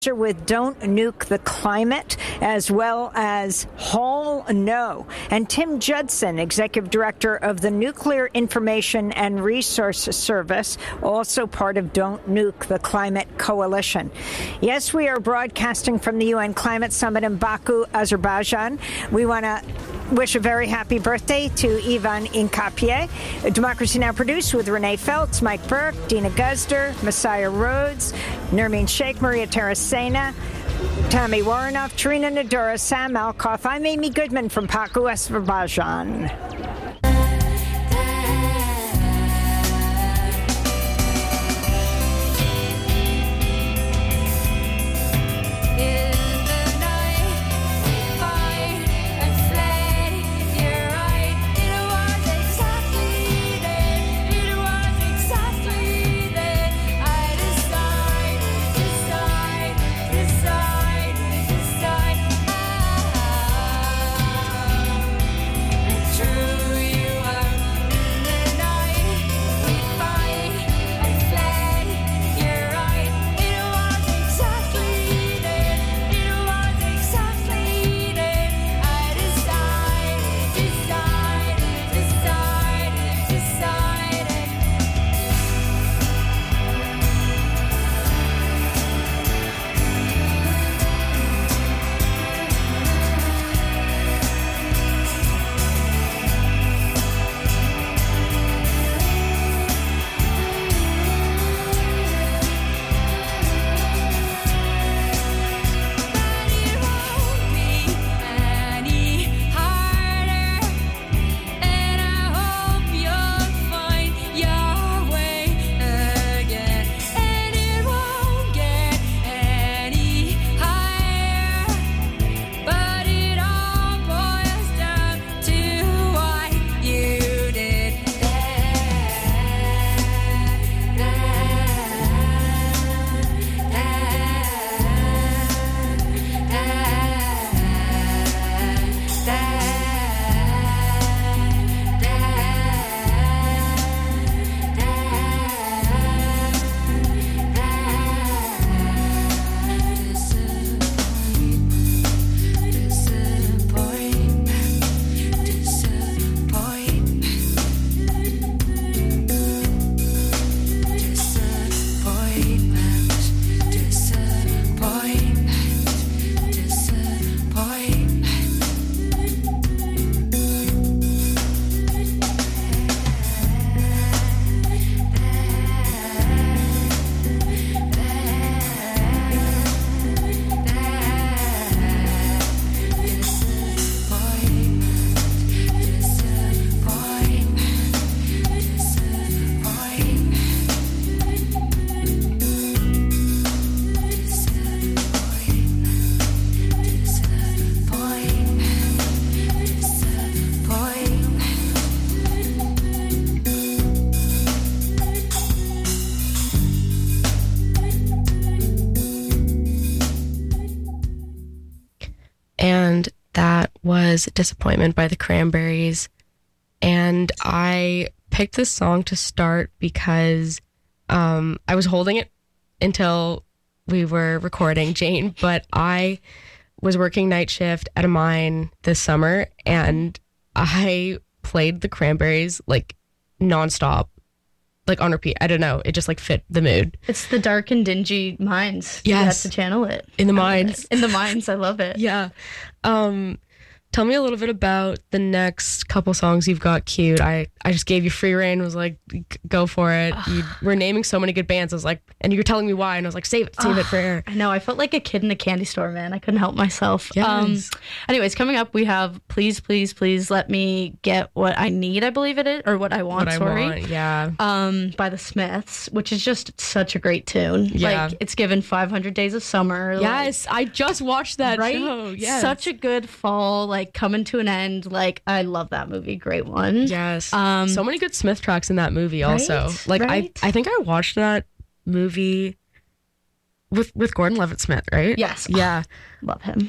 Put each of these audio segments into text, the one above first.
with Don't Nuke the Climate, as well as Hall No. And Tim Judson, Executive Director of the Nuclear Information and Resource Service, also part of Don't Nuke the Climate Coalition. Yes, we are broadcasting from the UN Climate Summit in Baku, Azerbaijan. We want to wish a very happy birthday to Ivan Inkapie. Democracy Now! Produced with Renee Feltz, Mike Burke, Dina Guzder, Messiah Rhodes, Nermeen Sheikh, Maria Terracena, Tammy Warrenoff, Trina Nadura, Sam Alkoff. I'm Amy Goodman from Baku, Azerbaijan. Disappointment by the Cranberries, and I picked this song to start because I was holding it until we were recording, Jane, but I was working night shift at a mine this summer and I played the Cranberries like nonstop, like on repeat. I don't know, it just like fit the mood. It's the dark and dingy mines. Yes, you have to channel it in the mines. In the mines, I love it. Yeah. Tell me a little bit about the next couple songs you've got queued. I just gave you free reign, was like, go for it. You were naming so many good bands. I was like, and you were telling me why, and I was like, save it for air. I know, I felt like a kid in a candy store, man. I couldn't help myself. Yes. Anyways, coming up, we have Please, Please, Please Let Me Get What I Need, I believe it is, or What I Want, yeah. By the Smiths, which is just such a great tune. Yeah. Like, it's given 500 Days of Summer. Yes, I just watched that show. Yes. Such a good fall, like, coming to an end. Like, I love that movie. Great one. Yes. So many good Smith tracks in that movie also. Like, right? I think I watched that movie with Gordon Levitt-Smith, right? Yes. Yeah. Love him.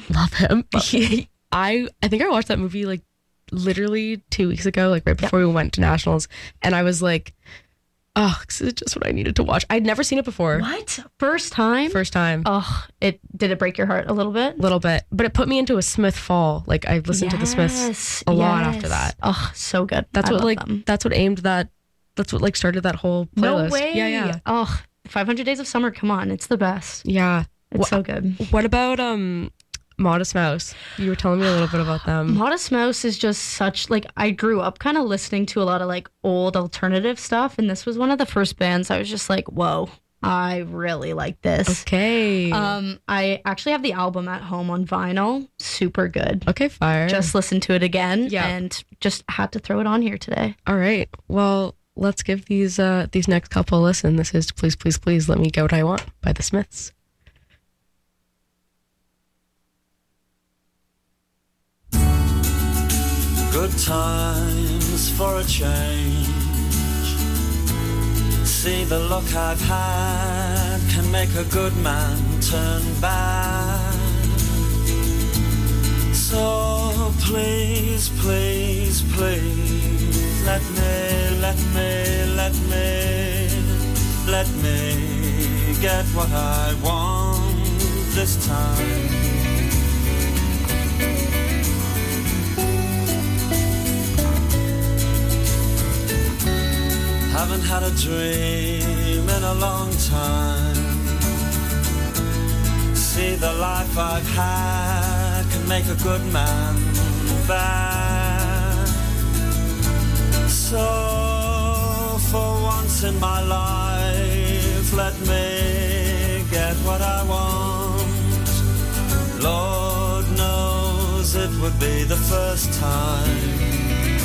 I think I watched that movie like literally 2 weeks ago, like right before we went to nationals, and I was like, Oh, 'cause it's just what I needed to watch. I'd never seen it before. What? First time? First time. Oh, did it break your heart a little bit? A little bit. But it put me into a Smith fall. Like, I listened to the Smiths a lot after that. Oh, so good. That's I what, love like, them. that's what aimed that. That's what, like, started that whole playlist. No way. Yeah. Oh, 500 Days of Summer. Come on. It's the best. Yeah. It's so good. What about Modest Mouse? You were telling me a little bit about them. Modest Mouse is just such, like, I grew up kind of listening to a lot of, like, old alternative stuff, and this was one of the first bands I was just like, whoa, I really like this. Okay. I actually have the album at home on vinyl. Super good. Okay, fire. Just listened to it again, Yeah. and just had to throw it on here today. All right. Well, let's give these next couple a listen. This is Please, Please, Please Let Me Get What I Want by the Smiths. Good times for a change. See, the luck I've had can make a good man turn bad. So please, please, please, let me get what I want this time. Haven't had a dream in a long time. See, the life I've had can make a good man bad. So for once in my life, let me get what I want. Lord knows it would be the first time.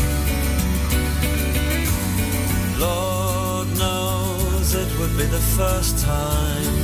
Lord knows it would be the first time.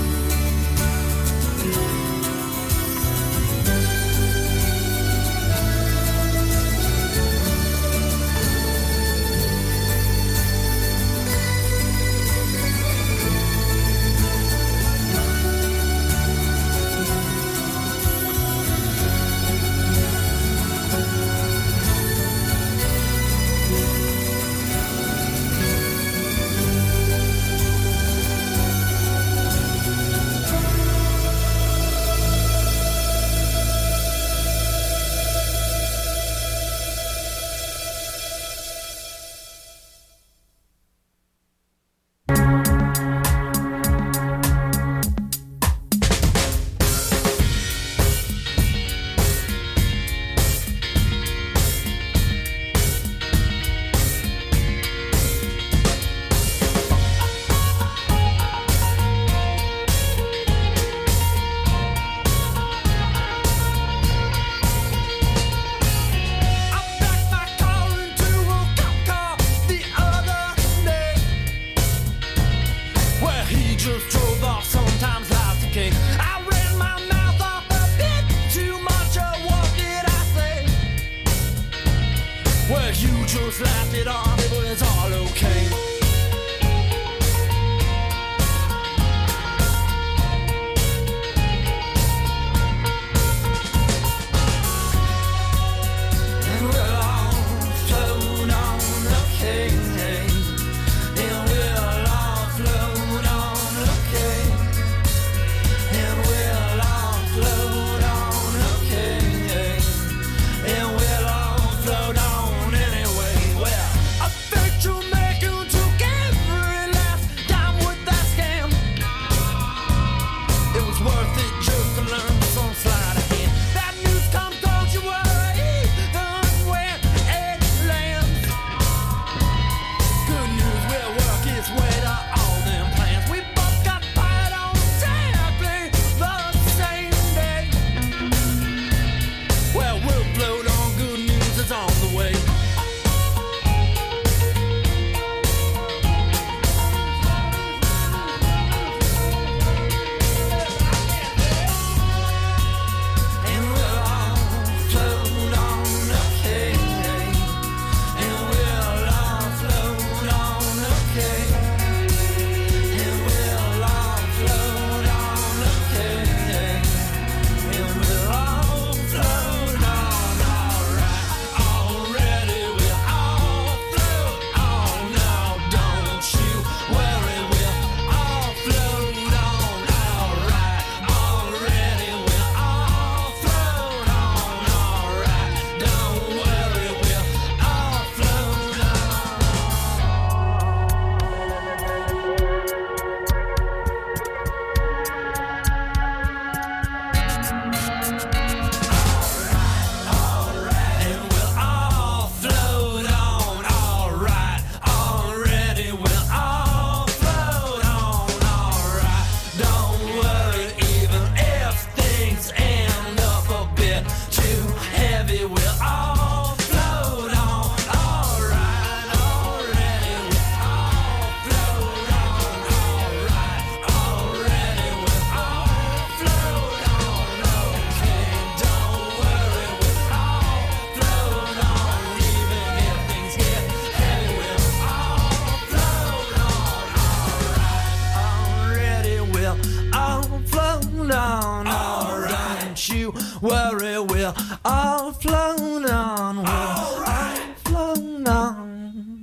don't you worry, we're all flown on. We're all flown on.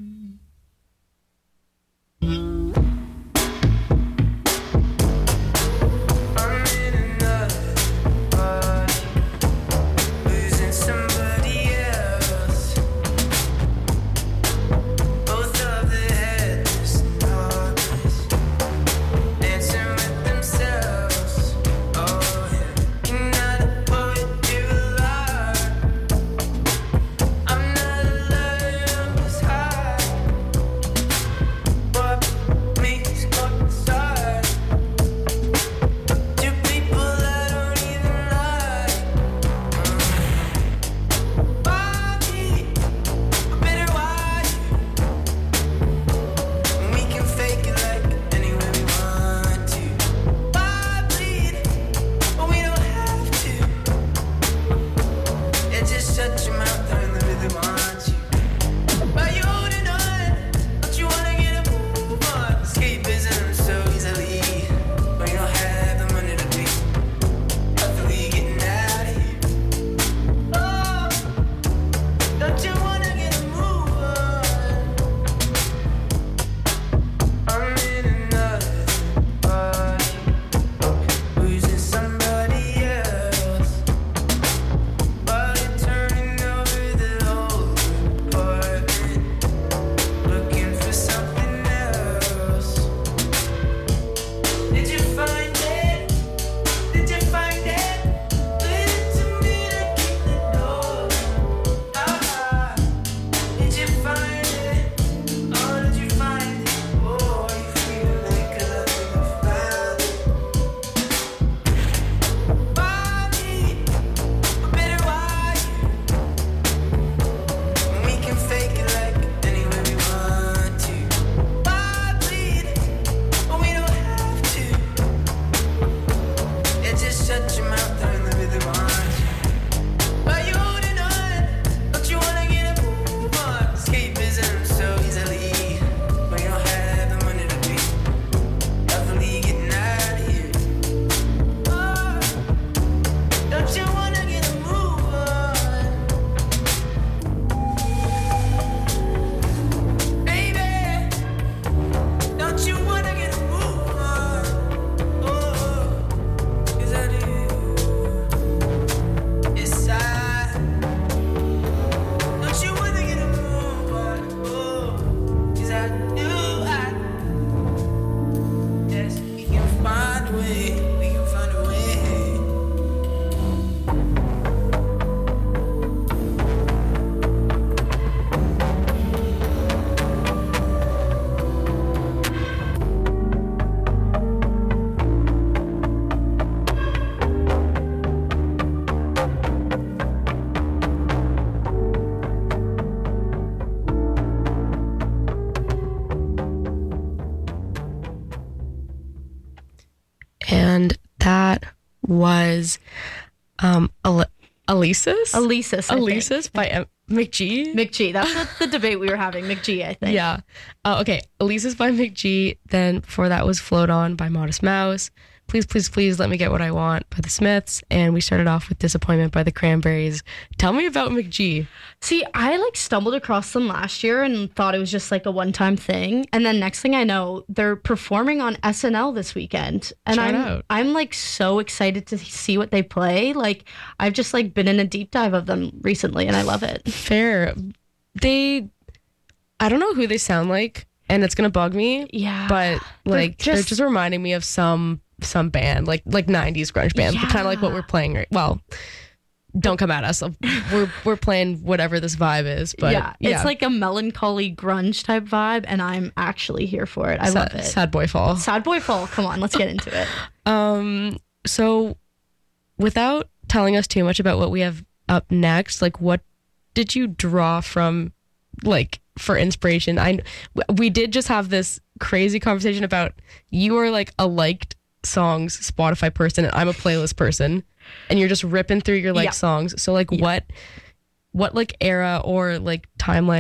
And that was Alesis? Alesis by McG. McG. That's the debate we were having. McG, I think. Yeah. Okay. Alesis by McG. Then before that was Float On by Modest Mouse. Please, Please, Please Let Me Get What I Want by the Smiths. And we started off with Disappointment by the Cranberries. Tell me about McG. See, I stumbled across them last year and thought it was just a one-time thing. And then next thing I know, they're performing on SNL this weekend. And I'm so excited to see what they play. I've just been in a deep dive of them recently and I love it. Fair. I don't know who they sound like and it's going to bug me. Yeah. But they're just reminding me of some band, like 90s grunge band, kind of like what we're playing right. Well, don't come at us. We're playing whatever this vibe is, but yeah. It's like a melancholy grunge type vibe, and I'm actually here for it. I love it. Sad Boy Fall. Sad Boy Fall. Come on, let's get into it. So without telling us too much about what we have up next, what did you draw from, for inspiration? We did just have this crazy conversation about you are a liked songs Spotify person and I'm a playlist person, and you're just ripping through your songs. So what era or timeline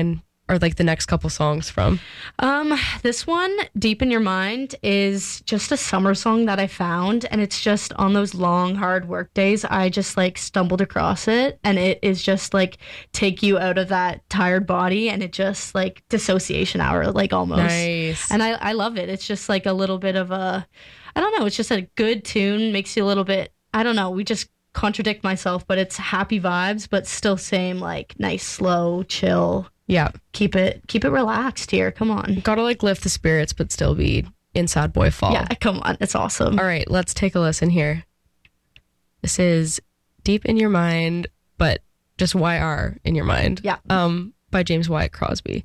are like the next couple songs from? This one, Deep in Your Mind, is just a summer song that I found, and it's just on those long, hard work days, I just like stumbled across it, and it is just like take you out of that tired body, and it just like dissociation hour, like almost. Nice. And I love it. It's just like a little bit of a, I don't know, it's just a good tune, makes you a little bit, I don't know, we just contradict myself, but it's happy vibes, but still same like nice, slow, chill. Yeah. Keep it relaxed here. Come on. Gotta like lift the spirits, but still be in sad boy fall. Yeah, come on. It's awesome. All right, let's take a listen here. This is Deep in Your Mind, but just YR in your mind. Yeah. By James Wyatt Crosby.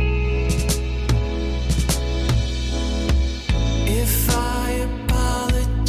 If I apologize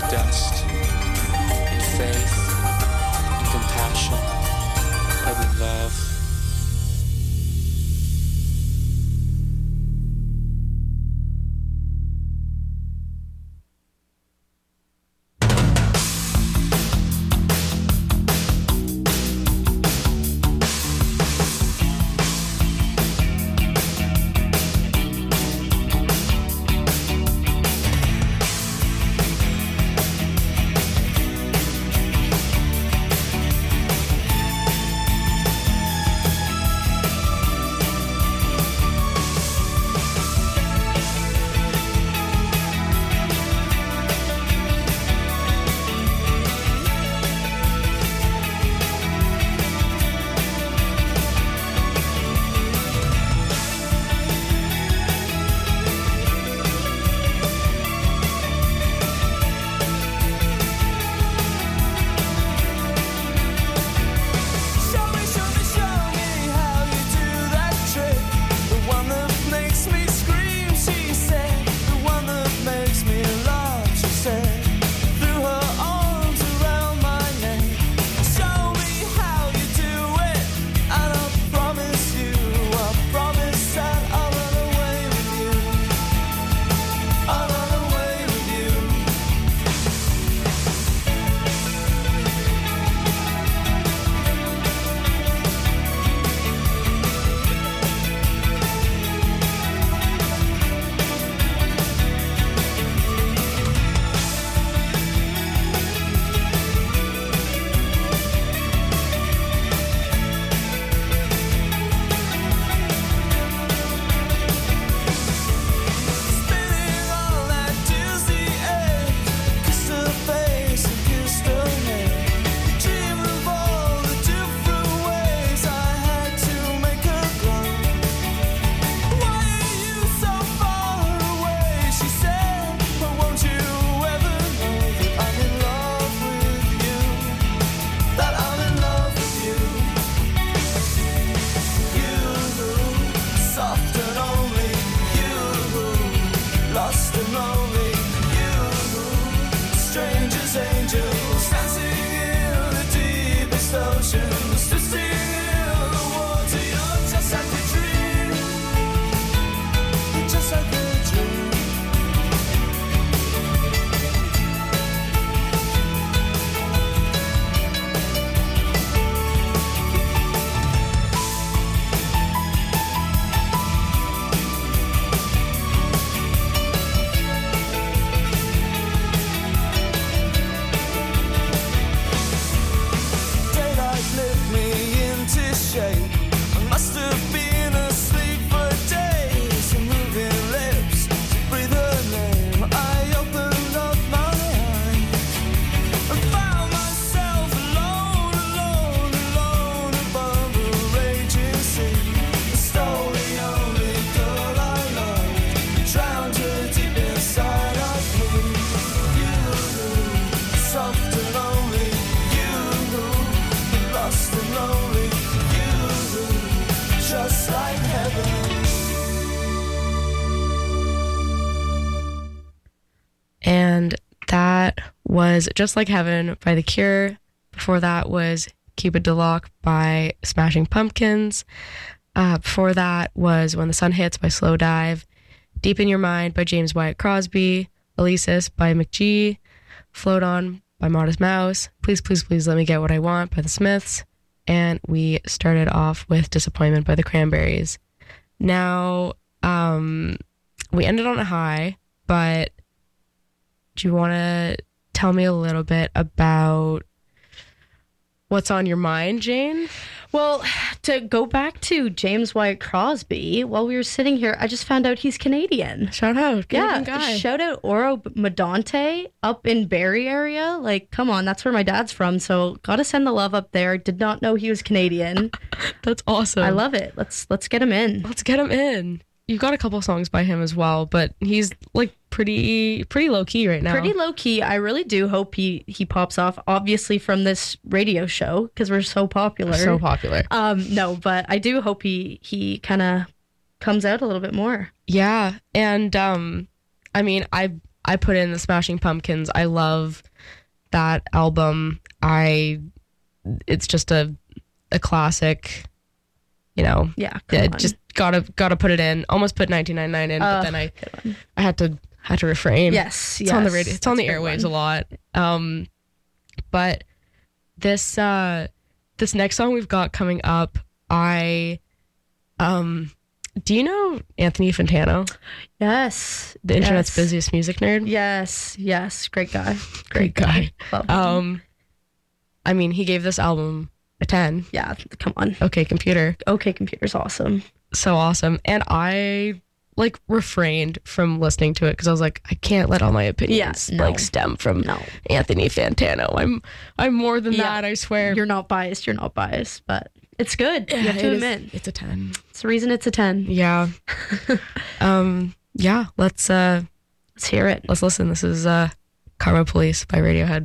dust. In faith, in compassion, and in love. And that was Just Like Heaven by The Cure. Before that was Keep It DeLocke by Smashing Pumpkins. Before that was When the Sun Hits by Slowdive. Deep in Your Mind by James Wyatt Crosby. Elysis by McGee. Float On by Modest Mouse. Please, Please, Please Let Me Get What I Want by The Smiths. And we started off with Disappointment by The Cranberries. Now, we ended on a high, but do you want to tell me a little bit about what's on your mind, Jane? Well, to go back to James Wyatt Crosby, while we were sitting here, I just found out he's Canadian. Shout out. Canadian guy. Shout out Oro Medonte up in Barrie area. Like, come on, that's where my dad's from. So gotta send the love up there. Did not know he was Canadian. That's awesome. I love it. Let's get him in. Let's get him in. You've got a couple songs by him as well, but he's like pretty low key right now. Pretty low key. I really do hope he pops off. Obviously from this radio show because we're so popular. So popular. No, but I do hope he kind of comes out a little bit more. Yeah, and I mean, I I put in the Smashing Pumpkins. I love that album. It's just a classic, you know. Yeah, just gotta put it in. Almost put 1999 in, but then I had to refrain. Yes, it's on the radio. It's on the airwaves a lot. But this next song we've got coming up, do you know Anthony Fantano? Yes. The internet's busiest music nerd? Yes. Great guy. Great guy. Love him. I mean, he gave this album a 10. Yeah, come on. OK Computer. OK Computer's awesome. So awesome. And I refrained from listening to it because I was like, I can't let all my opinions stem from Anthony Fantano. I'm more than that, I swear. You're not biased, but it's good. You have to admit. It's a 10. It's the reason it's a 10. Yeah. Yeah, let's hear it. Let's listen. This is Karma Police by Radiohead.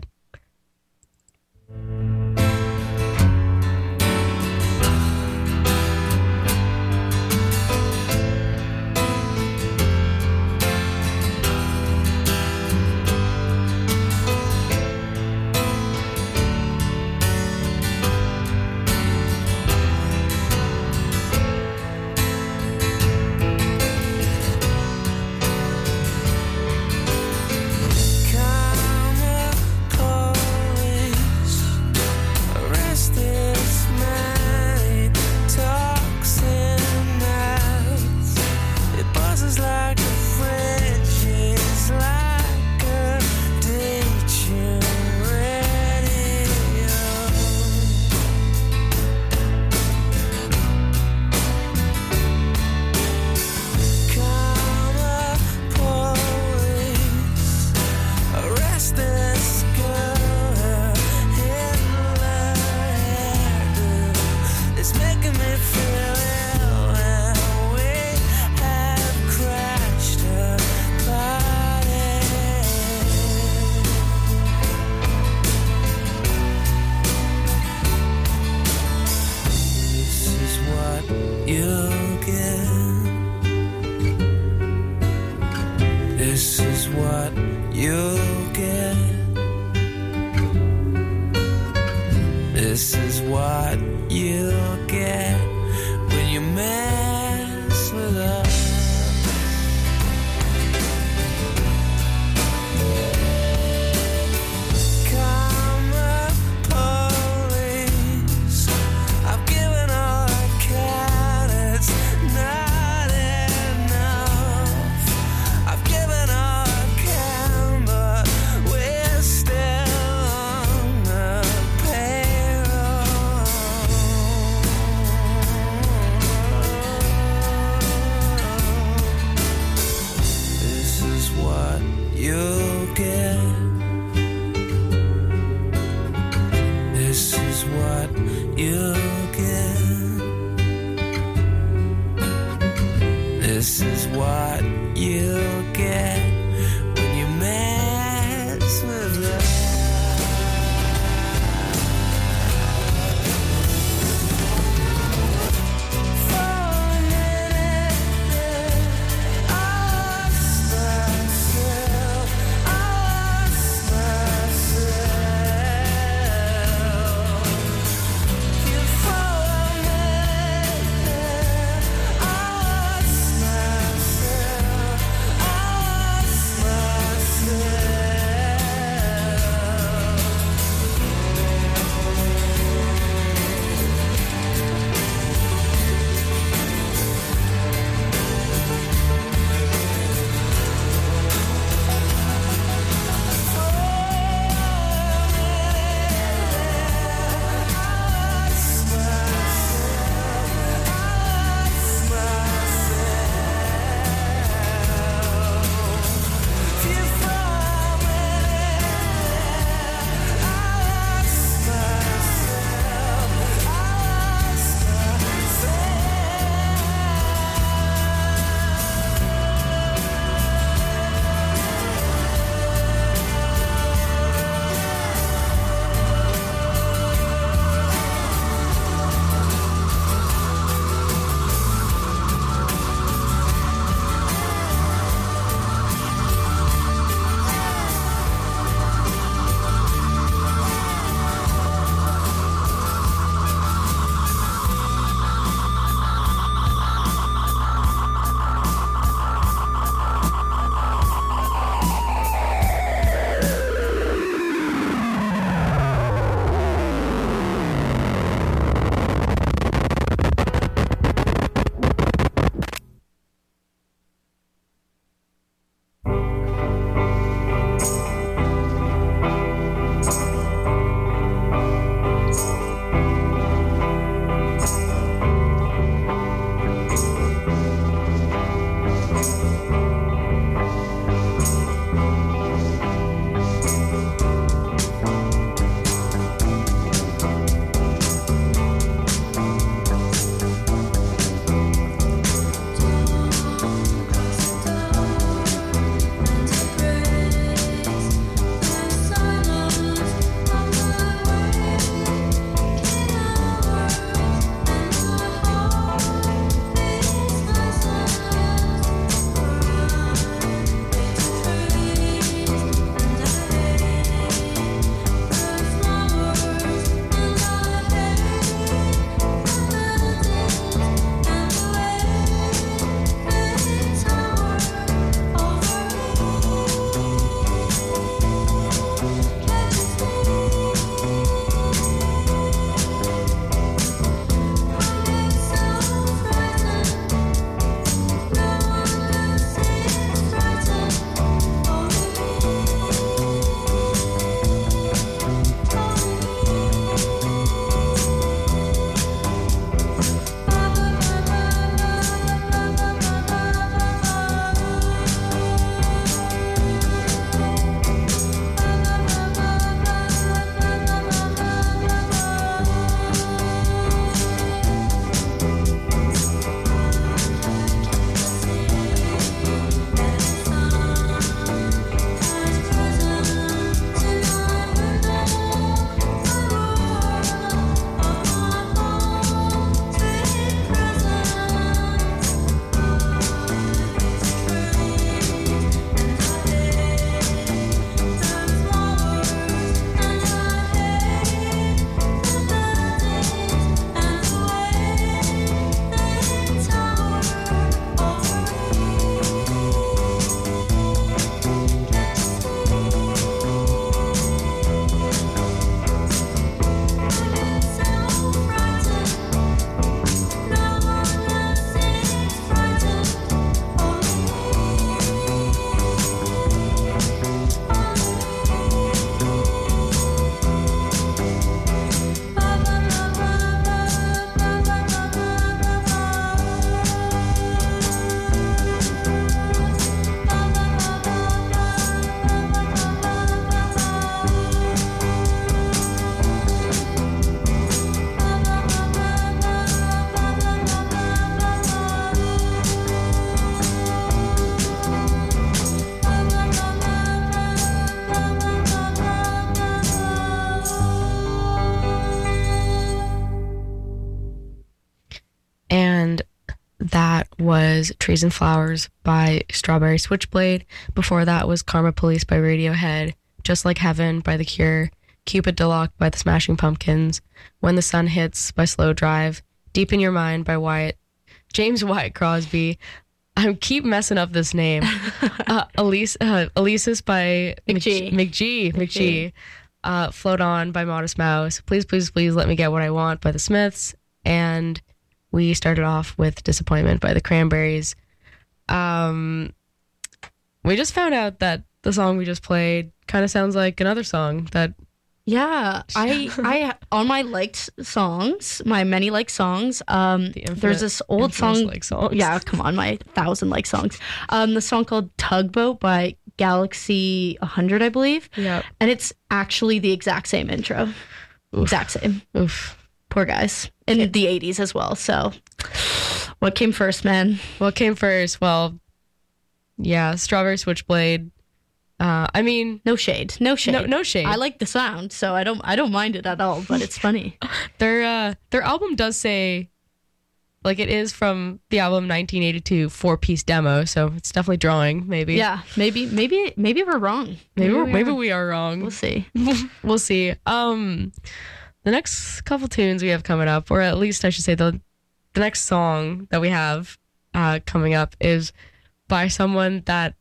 that was Trees and Flowers by Strawberry Switchblade. Before that was Karma Police by Radiohead, Just Like Heaven by The Cure, Cupid DeLocke by The Smashing Pumpkins, When the Sun Hits by Slow Drive, Deep in Your Mind by James Wyatt Crosby. I keep messing up this name. Alesis by McGee. Float On by Modest Mouse. Please, Please, Please Let Me Get What I Want by The Smiths. And we started off with Disappointment by The Cranberries. We just found out that the song we just played kind of sounds like another song that... Yeah, I on my liked songs, my many liked songs, there's this old song. Yeah, come on, my 1,000 liked songs. The song called Tugboat by Galaxy 100, I believe. Yeah. And it's actually the exact same intro. Oof. Exact same. Oof. Poor guys. In the 80s as well. So what came first, man? What came first? Well, yeah, Strawberry Switchblade. I mean, no shade. No shade. I like the sound, so I don't mind it at all. But it's funny. Their album does say, like, it is from the album 1982 4-piece demo, so it's definitely drawing. Maybe. Yeah. Maybe we're wrong. Maybe we are wrong. We'll see. We'll see. The next couple tunes we have coming up, or at least I should say the next song that we have coming up is by someone that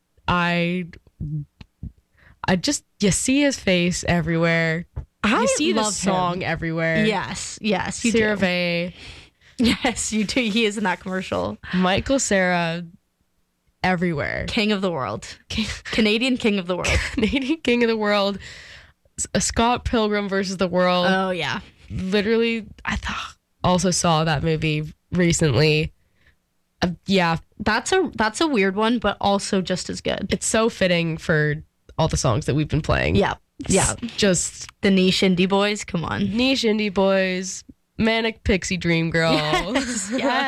you see his face everywhere. You see the song everywhere. Yes, you CeraVe. Yes, you do. He is in that commercial. Michael Cera, everywhere. King of the world. Canadian King of the world. Canadian King of the world. Scott Pilgrim versus the World. Oh, yeah. Literally, also saw that movie recently. Yeah. That's a weird one, but also just as good. It's so fitting for all the songs that we've been playing. Yeah. Just the niche indie boys. Come on. Niche indie boys. Manic Pixie Dream Girl. Yes.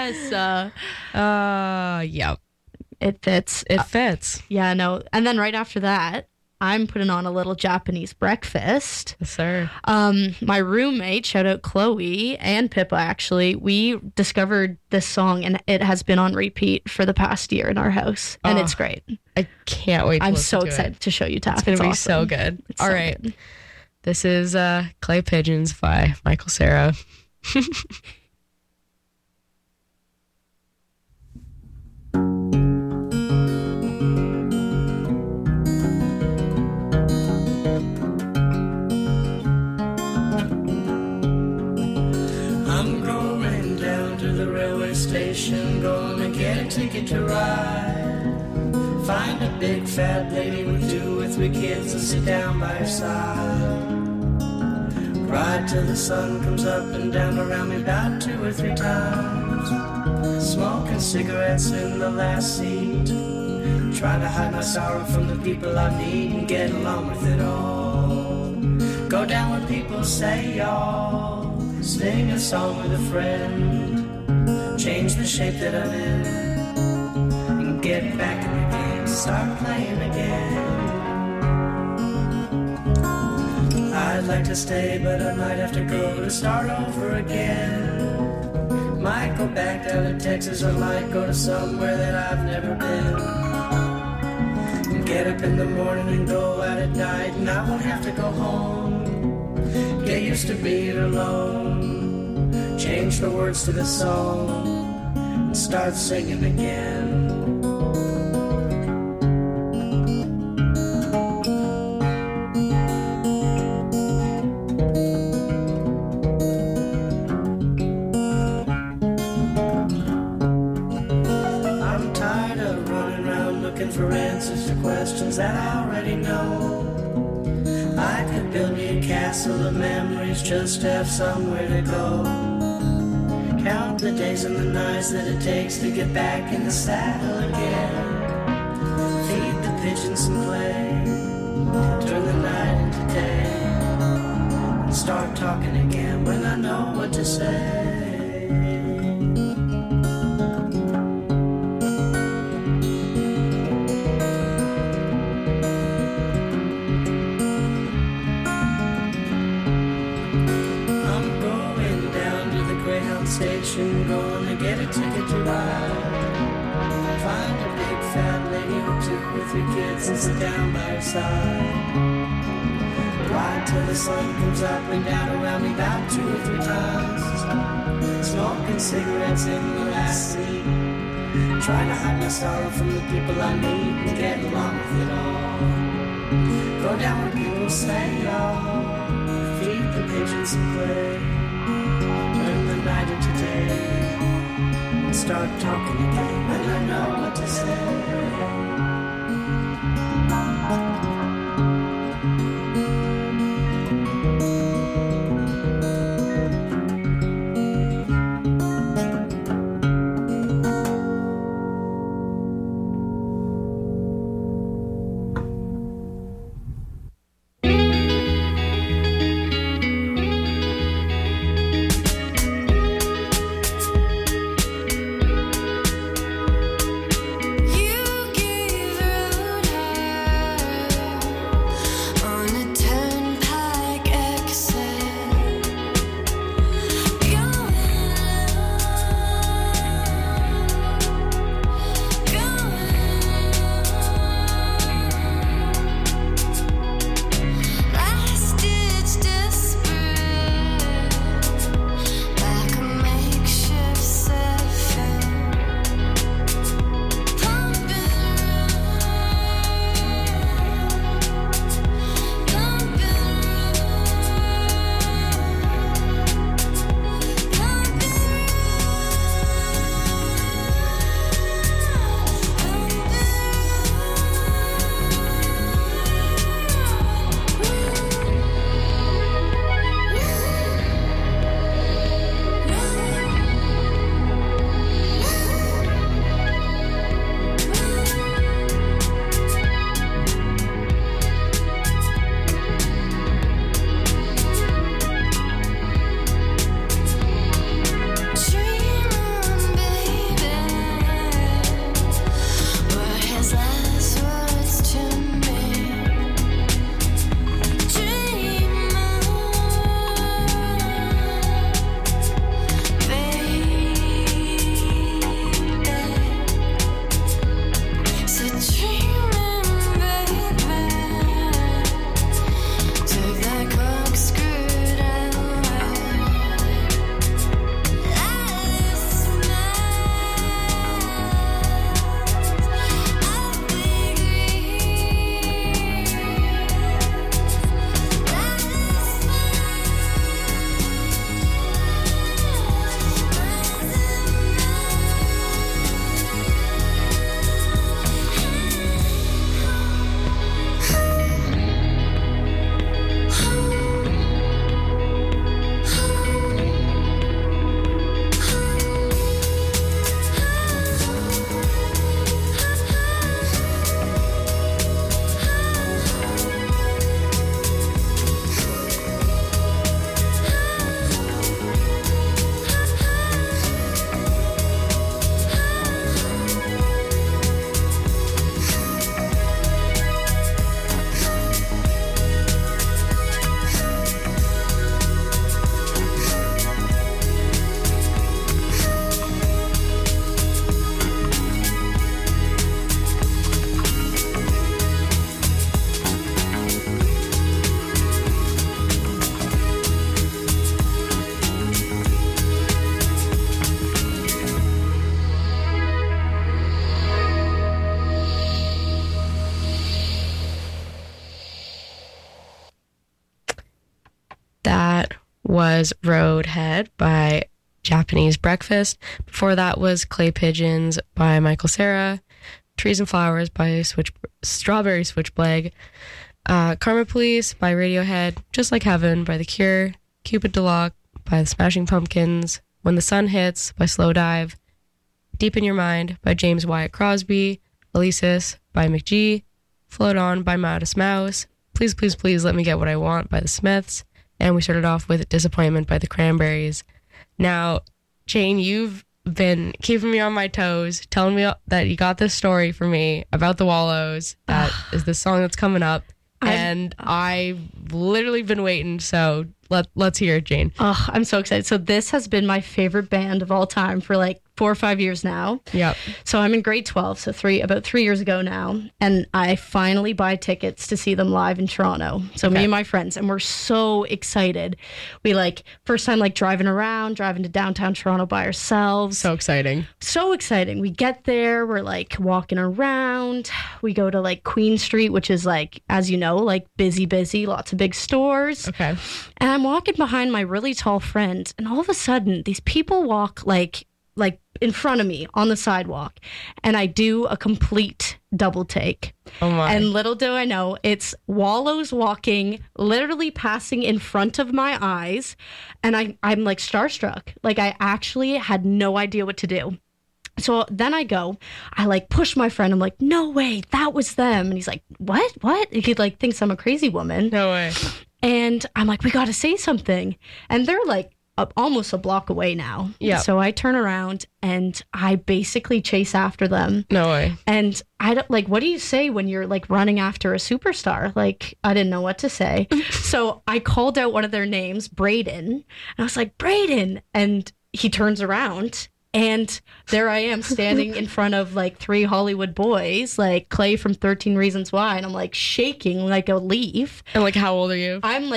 Yeah. It fits. Yeah, no. And then right after that, I'm putting on a little Japanese breakfast. Yes, sir. My roommate, shout out Chloe and Pippa, actually, we discovered this song and it has been on repeat for the past year in our house. And it's great. I can't wait to I'm so excited to show you Tap. It's going to be awesome. So good. All right. Good. This is Clay Pigeons by Michael Cera. I'm going down to the railway station, gonna get a ticket to ride. Find a big fat lady with 2 or 3 kids and sit down by her side. Ride till the sun comes up and down around me about 2 or 3 times. Smoking cigarettes in the last seat, trying to hide my sorrow from the people I meet and get along with it all. Go down when people say y'all, sing a song with a friend, change the shape that I'm in, and get back in the game, start playing again. I'd like to stay, but I might have to go to start over again. Might go back down to Texas, or might go to somewhere that I've never been. And get up in the morning and go out at night, and I won't have to go home. Get used to being alone, change the words to the song, and start singing again. For answers to questions that I already know. I could build me a castle of memories, just to have somewhere to go. Count the days and the nights that it takes to get back in the saddle again. Feed the pigeons some clay, turn the night into day, and start talking again when I know what to say. the station, gonna get a ticket to ride. Find a big fat lady with 2 or 3 kids and sit down by her side. Ride till the sun comes up and down around me about 2 or 3 times. Smoking cigarettes in the last seat. Trying to hide my sorrow from the people I meet and get along with it all. Go down where people say, oh, feed the pigeons and play. Turn the night into day. Start talking again when I know what to say. was Roadhead by Japanese Breakfast. Before that was Clay Pigeons by Michael Cera. Trees and Flowers by Strawberry Switchblade. Karma Police by Radiohead. Just Like Heaven by The Cure. Cupid DeLocke by The Smashing Pumpkins. When the Sun Hits by Slowdive. Deep in Your Mind by James Wyatt Crosby. Elysis by McGee. Float On by Modest Mouse. Please, Please, Please Let Me Get What I Want by The Smiths. And we started off with Disappointment by The Cranberries. Now, Jane, you've been keeping me on my toes, telling me that you got this story for me about the Wallows. That is the song that's coming up. And I've literally been waiting. So Let's hear it, Jane. Oh, I'm so excited. So this has been my favorite band of all time for like 4 or 5 years now. Yep. So I'm in grade 12, so about 3 years ago now, and I finally buy tickets to see them live in Toronto. So me and my friends, and we're so excited. We first time driving to downtown Toronto by ourselves. So exciting. So exciting. We get there, we're walking around. We go to Queen Street, which is as you know, busy, lots of big stores. Okay. And I'm walking behind my really tall friend, and all of a sudden these people walk in front of me on the sidewalk, and I do a complete double take. Oh my. And little do I know, it's Wallows walking, literally passing in front of my eyes, and I'm starstruck. I actually had no idea what to do. So then I push my friend. I'm like, no way, that was them. And he's like, what? He thinks I'm a crazy woman. No way. And I'm like, we got to say something. And they're almost a block away now. Yeah. So I turn around and I basically chase after them. No way. And I don't what do you say when you're running after a superstar? I didn't know what to say. So I called out one of their names, Braden. And I was like, Braden. And he turns around. And there I am standing in front of 3 Hollywood boys, Clay from 13 Reasons Why. And I'm shaking like a leaf. And how old are you? I'm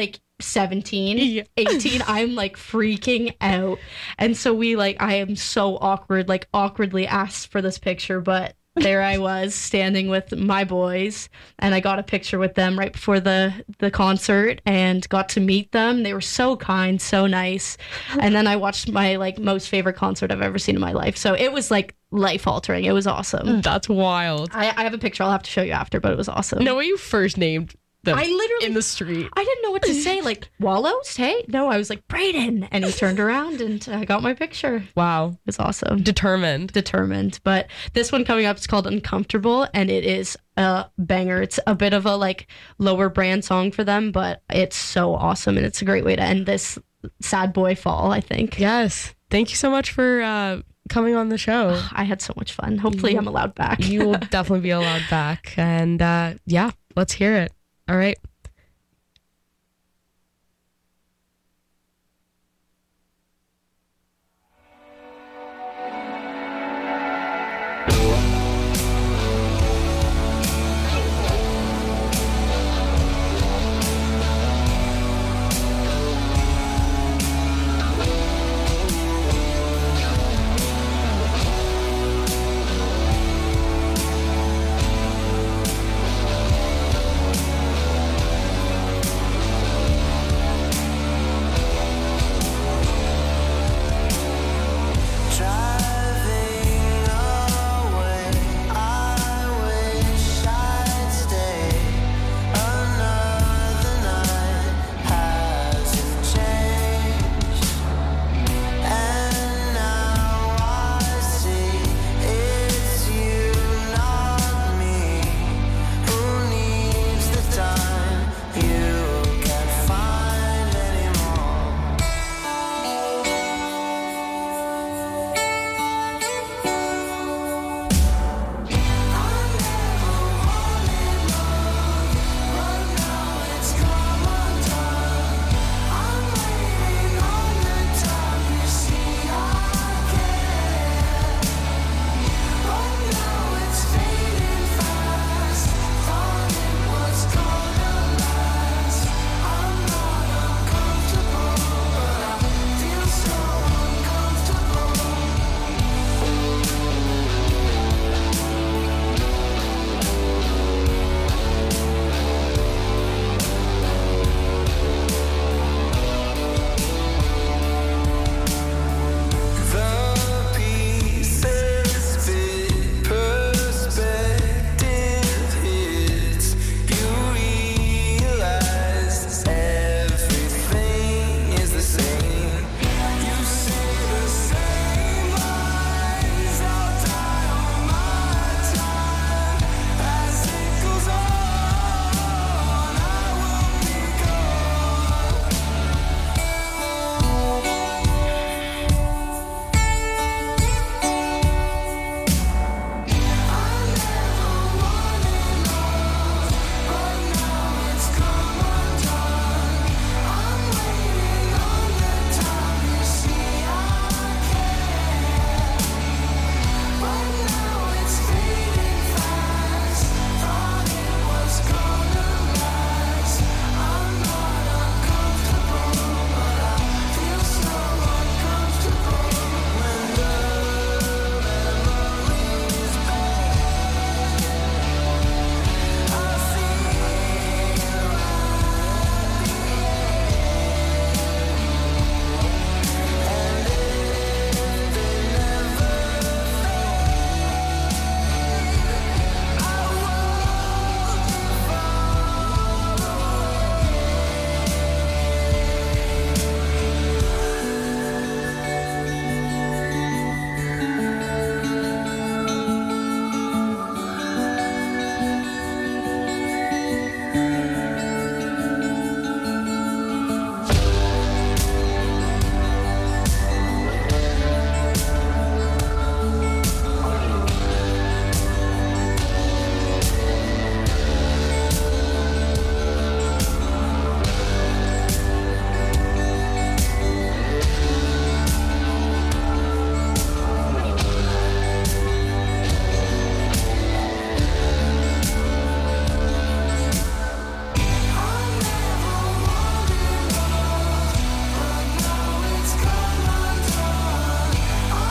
17, 18. I'm freaking out. And so I am so awkward, awkwardly asked for this picture, but there I was standing with my boys, and I got a picture with them right before the concert and got to meet them. They were so kind, so nice. And then I watched my most favorite concert I've ever seen in my life. So it was life altering. It was awesome. That's wild. I have a picture I'll have to show you after, but it was awesome. No way you first named them I literally in the street. I didn't know what to say. Wallows? Hey? No, I was Braden. And he turned around and I got my picture. Wow. It was awesome. Determined. But this one coming up is called Uncomfortable, and it is a banger. It's a bit of a lower brand song for them, but it's so awesome, and it's a great way to end this sad boy fall, I think. Yes. Thank you so much for coming on the show. I had so much fun. Hopefully I'm allowed back. You will definitely be allowed back. And let's hear it. All right.